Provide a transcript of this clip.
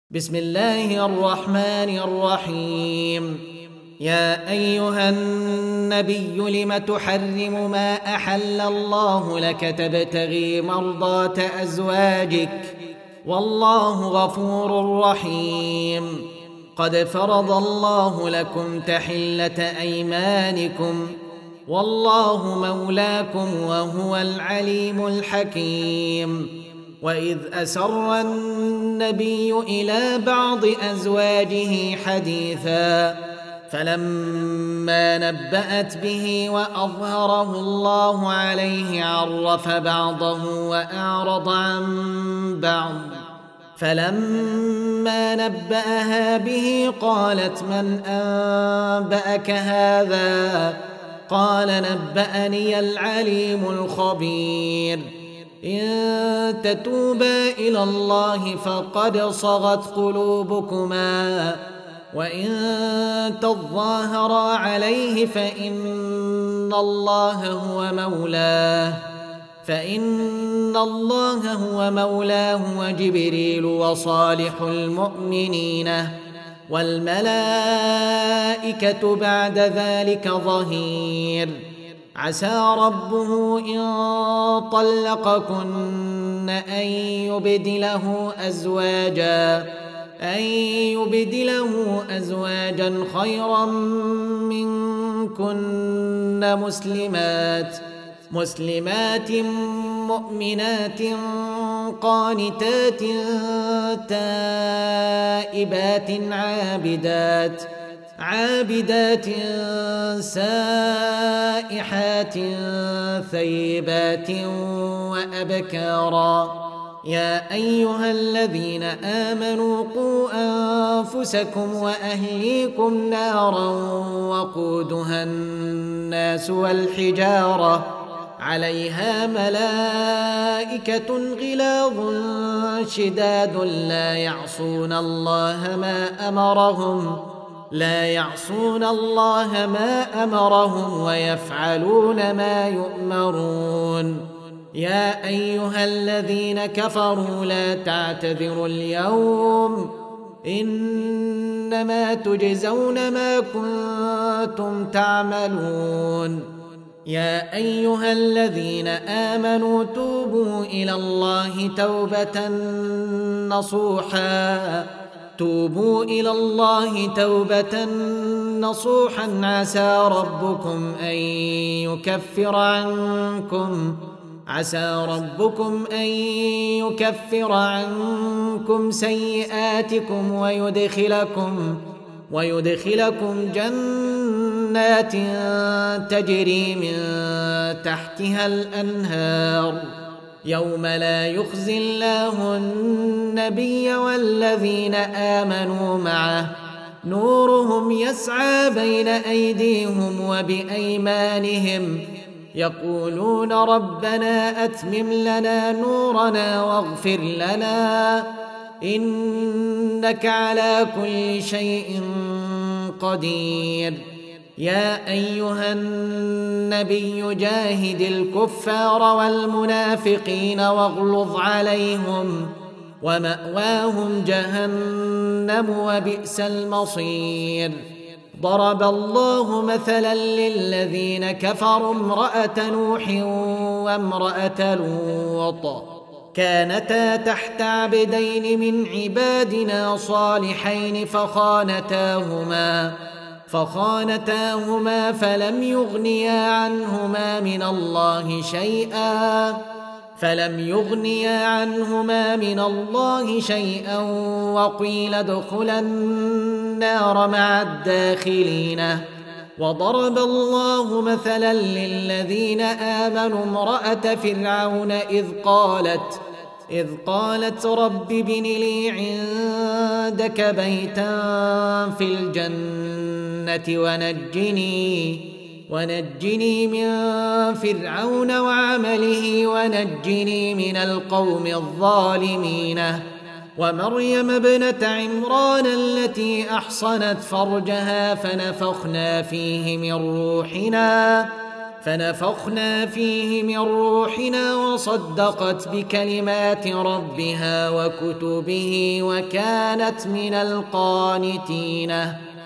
بسم الله الرحمن الرحيم. يا أيها النبي لم تحرم ما أحل الله لك تبتغي مرضات أزواجك والله غفور رحيم. قد فرض الله لكم تحلة أيمانكم والله مولاكم وهو العليم الحكيم. وإذ أسر النبي إلى بعض أزواجه حديثا فلما نبأت به وأظهره الله عليه عرف بعضه وأعرض عن بعض فلما نبأها به قالت من أنبأك هذا؟ قال نبأني العليم الخبير. إن تتوبا إلى الله فقد صغت قلوبكما وإن تظاهرا عليه فإن الله هو مولاه وجبريل وصالح المؤمنين والملائكة بعد ذلك ظهير. عسى ربه إن طلقكن أن يبدله أزواجا خيرا منكن مسلمات مؤمنات قانتات تائبات عابدات سائحات ثيبات وأبكارا. يا أيها الذين آمنوا قوا أنفسكم وأهليكم نارا وقودها الناس والحجارة عليها ملائكة غلاظ شداد لا يعصون الله ما أمرهم ويفعلون ما يؤمرون. يا أيها الذين كفروا لا تعتذروا اليوم إنما تجزون ما كنتم تعملون. يا أيها الذين آمنوا توبوا إلى الله توبة نصوحا عسى ربكم أن يكفر عنكم سيئاتكم ويدخلكم جنات تجري من تحتها الأنهار يوم لا يخزي الله النبي والذين آمنوا معه نورهم يسعى بين أيديهم وبأيمانهم يقولون ربنا أتمم لنا نورنا واغفر لنا إنك على كل شيء قدير. يا أيها النبي جاهد الكفار والمنافقين واغلظ عليهم ومأواهم جهنم وبئس المصير. ضرب الله مثلا للذين كفروا امرأة نوح وامرأة لوط كانتا تحت عبدين من عبادنا صالحين فخانتاهما فلم يغنيا عنهما من الله شيئا وقيل ادخلا النار مع الداخلين. وضرب الله مثلا للذين آمنوا امرأة فرعون إذ قالت رب ابن لي عندك بيتا في الجنة ونجني من فرعون وعمله ونجني من القوم الظالمين. ومريم ابنة عمران التي أحصنت فرجها فنفخنا فيه من روحنا فنفخنا فيه من روحنا وصدقت بكلمات ربها وكتبه وكانت من القانتين